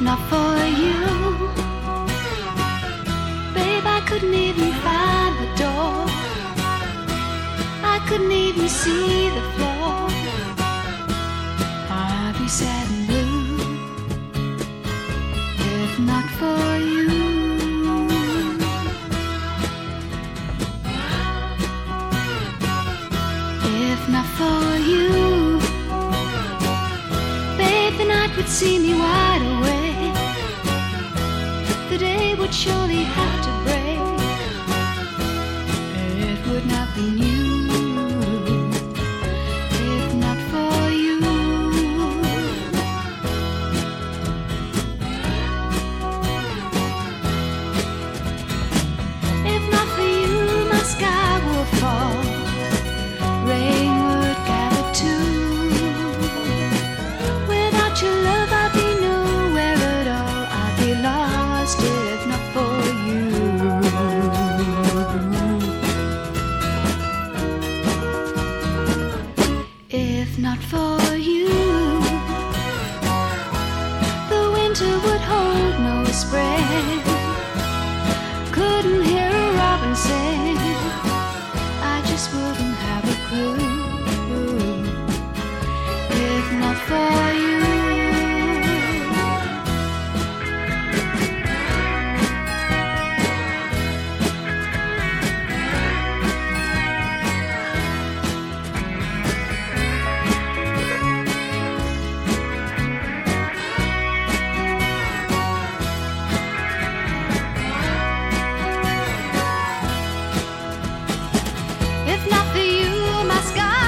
not for you, babe, I couldn't even find the door. I couldn't even see the floor. I'd be sad and blue if not for you. If not for you, babe, the night would see me wide awake. The day would surely have to break. It would not be new if not for you. If not for you, my sky will fall. Rain would gather too. Without your love, I'd be nowhere at all. I'd be lost if not for you. If not for you, the winter would hold no spring. Couldn't hear a robin sing. I just wouldn't have a clue if not for you. If not for you, my sky